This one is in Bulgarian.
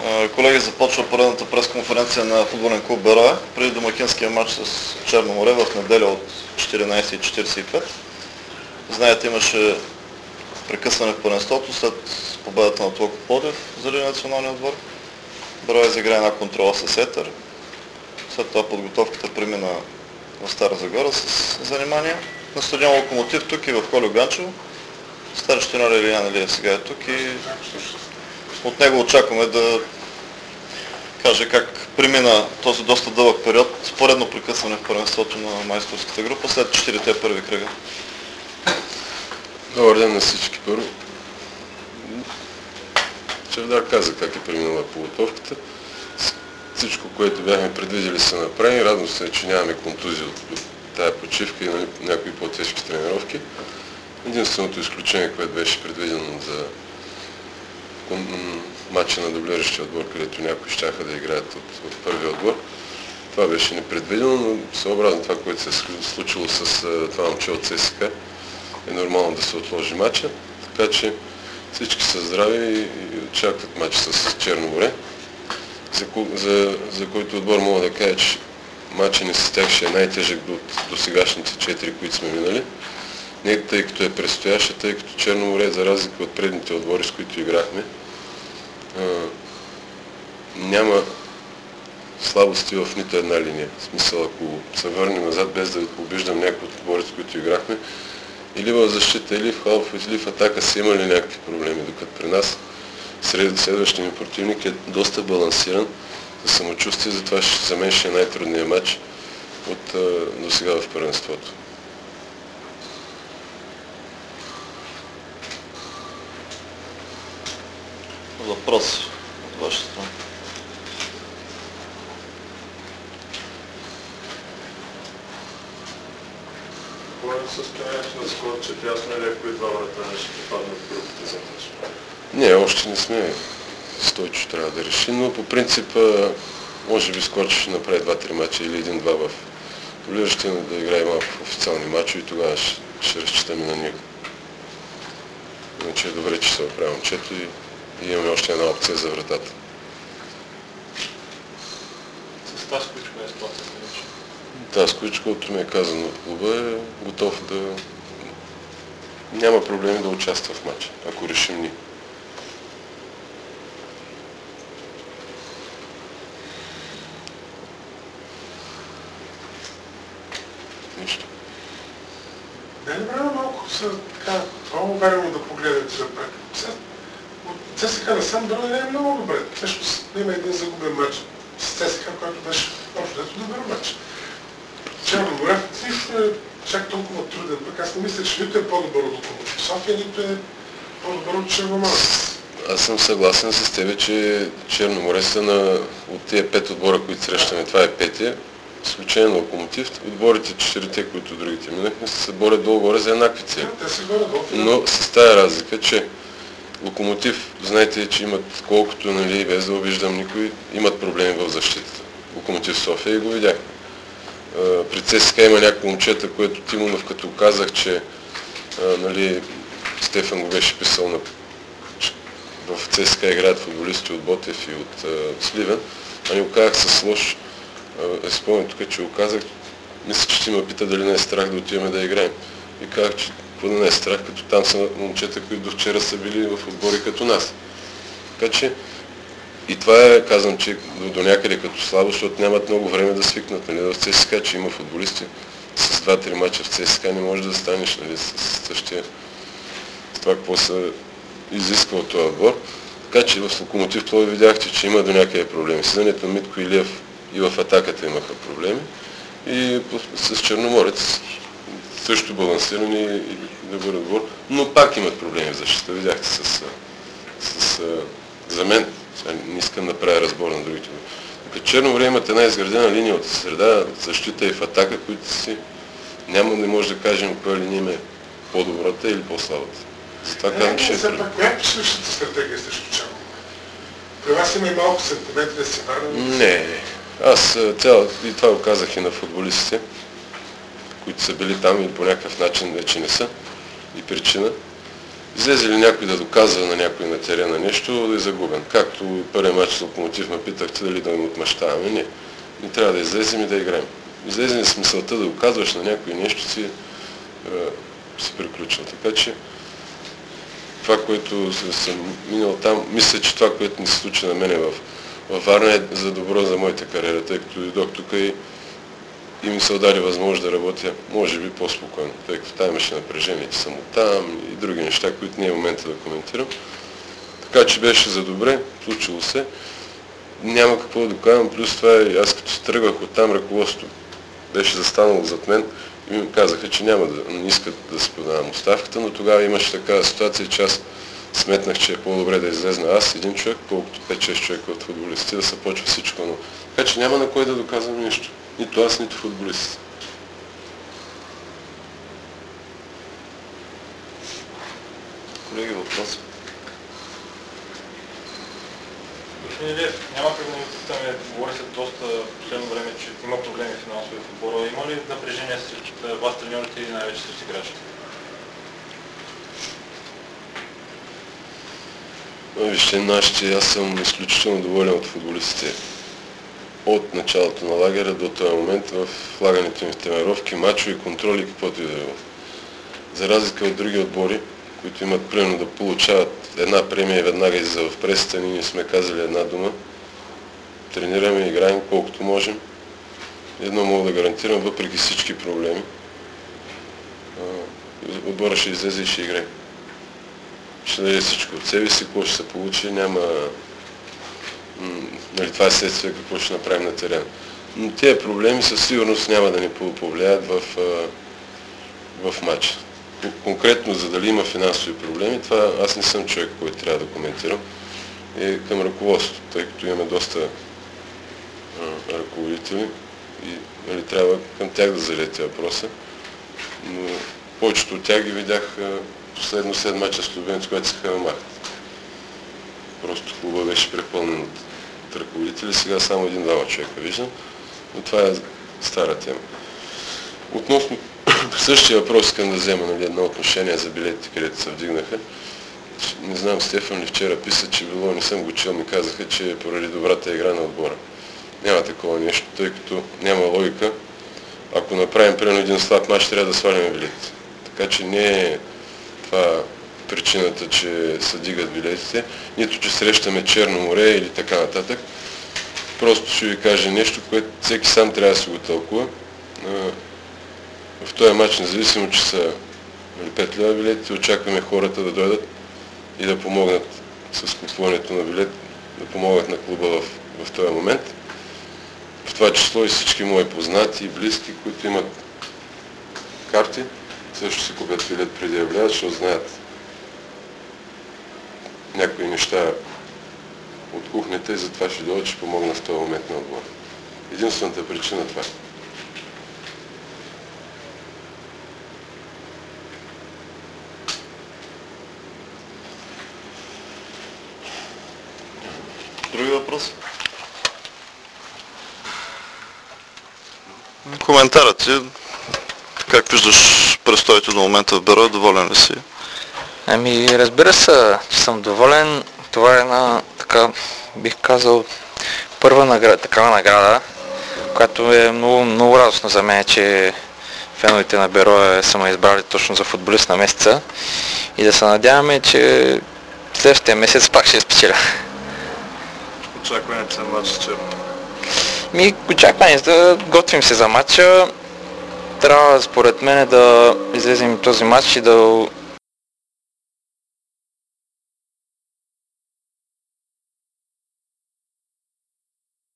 Колеги, започва поредната пресконференция на футболен клуб Берое преди домакинския матч с Черно море в неделя от 14:45. Знаете, имаше прекъсване в първенството след победата на Локомотив Пловдив за националния отбор. Берое изигра една контрола с Етър. След това подготовката премина в Стара Загора с занимания на стадион Локомотив, тук и в Кольо Ганчево. Старши треньор Илиян Илиев сега е тук и от него очакваме да каже как премина този доста дълъг период, поредно прекъсване в първенството на майсторската група след 4-те първи кръга. Добър ден на всички първо. Чавдар каза как е преминала подготовката. Всичко, което бяхме предвидели, се направи. Радвам се, че нямаме контузии от тая почивка и на някои по-тежки тренировки. Единственото изключение, което беше предвидено за матча на дублиращия отбор, където някои щяха да играят от първия отбор. Това беше непредвидено, но съобразно това, което се е случило с това момче от ЦСКА, е нормално да се отложи матча. Така че всички са здрави и очакват матч с Черно море, за който отбор мога да кажа, че матча ни с тях ще е най-тежък до сегашните 4, които сме минали. Не тъй като е предстояща, тъй като Черно море, за разлика от предните отбори, с които играхме, няма слабости в нито една линия. В смисъл, ако се върнем назад, без да обиждам някои от отбори, с които играхме, или в защита, или в халф, или в атака са имали някакви проблеми, докато при нас следващия ни противник е доста балансиран за самочувствие, затова за мен ще е най-трудният матч до сега в първенството. Въпрос от ваша страна. Какво е състоянието на Скорчев? Ясно ли е кои два вратаря ще попаднат в групата за матч? Не, още не сме. Стойчо трябва да реши, но по принцип може би Скорчев ще направи 2-3 мача или 1-2 в дублиращия, да играе малко в официални мачове и тогава ще разчитаме на него. Иначе е добре, че се оправя момчето и имаме още една опция за вратата. С Таскоичко е ситуация? Таскоичко, както ми е казано от клуба, е готов да няма проблеми да участва в матча, ако решим ние. Нищо. Не е време малко са така по-уверено да погледнете напред. От ЦСКА насам Берое не е много добре. Всъщност има един загубен матч с ЦСКА, който беше общо дето добър матч. Черно море нищо е чак толкова труден, пък аз не мисля, че нито е по-добър от Локомотив София, нито е по-добър от Черноморец. Аз съм съгласен с тебе, че Черно море са от тия 5 отбора, които срещаме, това е петия. С изключение на Локомотив, отборите 4-те, които другите минахме, се борят долу-горе за еднакви цели. Но с тая разлика, че Локомотив, знаете, че имат колкото, нали, без да обиждам никой, имат проблеми в защитата. Локомотив София и го видяхме. При ЦСКА има някакво момчета, което Тимонов, като казах, че нали, Стефан го беше писал в ЦСКА играят футболисти от Ботев и от Сливен, а ни го казах с лош. Спомням тук, че го казах, мисля, че ще ме пита дали не е страх да отиваме да играем. И казах, че какво да не е страх, като там са момчета, които до вчера са били в отбори като нас. Така че и това е, казвам, че до някъде като слабо, защото нямат много време да свикнат. Нали, в ЦСКА, че има футболисти с 2-3 мача в ЦСКА, не можеш да станеш, нали, с същия, с това какво се изисква от този отбор. Така че в Локомотив Пловдив видяхте, че има до някъде проблеми. Съдането на Митко Илиев и в атаката имаха проблеми. И с Черноморец също балансирани и добър отбор, но пак имат проблеми в защита. Видяхте за мен, не искам да правя разбор на другите. Като Черно море имат една изградена линия от среда, защита и в атака, които не може да кажем коя линия им е по-добрата или по-слабата. Затова казвам, че все пак, коя е следващата стратегия срещу Черно море? При вас има и малко сантиметри да се върнем. Не. Аз и това го казах и на футболистите, които са били там и по някакъв начин вече не са. И причина. Излезе ли някой да доказва на някой на терена нещо, да е загубен. Както първият матч с Локомотив ме питахте дали да им отмъщаваме. Не. Не трябва да излезем и да играем. Излезем с мисълта да доказваш на някой нещо си приключва. Така че това, което съм минал там, мисля, че това, което ми се случи на мене във Варна е за добро за моята кариера, тъй като дойдох тук и ми се даде възможност да работя, може би по-спокойно, тъй като там имаше напрежение, че съм оттам и други неща, които не е момента да коментирам. Така че беше за добре, случило се. Няма какво да доказвам, плюс това аз като се тръгвах оттам, ръководството беше застанало зад мен и ми казаха, че не искат да си подавам оставката, но тогава имаше такава ситуация, че аз сметнах, че е по-добре да излезна аз, един човек, колкото 5-6 човека от футболисти, да се почва всичко. Но... Така че няма на кой да доказвам нищо. Нито аз, нито футболист. Колеги, въпрос? Господин Илиев, няма как да не питаме, говори се доста в последно време, че има проблеми в финансови футбола. Има ли напрежение срещу вас, треньорите и най-вече срещу играчите? Вижте, аз съм изключително доволен от футболистите. От началото на лагера до този момент в влагането им в тренировки, мачове, контроли, каквото и да е. За разлика от други отбори, които имат примерно да получават една премия и веднага излиза в пресата, ние не сме казали една дума. Тренираме, играем колкото можем. Едно мога да гарантирам, въпреки всички проблеми. Отбора ще излезе и ще играе. Ще даде всичко от себе си, какво ще се получи, няма... това е следствие какво ще направим на терена. Но тези проблеми със сигурност няма да ни повлияят в матча. Конкретно, за дали има финансови проблеми, това аз не съм човек, който трябва да коментирам. Е към ръководството, тъй като имаме доста ръководители и трябва към тях да залети въпроса. Но повечето от тях ги видях последно след мача с Любенец, когато се махат. Просто клуба беше препълнен от ръководители, сега само един-двама човека виждам, но това е стара тема. Относно същия въпрос искам да взема едно отношение за билетите, където се вдигнаха. Не знам, Стефан ли вчера писа, че било, не съм го чел, ми казаха, че е поради добрата игра на отбора. Няма такова нещо, тъй като няма логика. Ако направим примерно един слаб мач, трябва да сваляме билетите. Така че не е това причината, че се дигат билетите, нито че срещаме Черно море или така нататък. Просто ще ви кажа нещо, което всеки сам трябва да се го тълкува. В този матч, независимо, че са 5 лева билетите, очакваме хората да дойдат и да помогнат с купуването на билет, да помогнат на клуба в този момент. В това число и всички мои познати и близки, които имат карти, също си купят билет преди да влязат, защото знаят някои неща от кухнята и затова ще дойдат, че помогна в този момент на отбора. Единствената причина това е. Други въпроси? Коментарът ти, как виждаш престоите до момента в Берое, доволен ли си? Разбира се, че съм доволен. Това е една, така, бих казал, първа такава награда, която е много, много радостна за мен, че феновете на Берое са ме избрали точно за футболист на месеца и да се надяваме, че следващия месец пак ще спечеля. Очакването за матч с Черно. Очакването, готвим се за матча. Трябва според мен да излезем този матч и да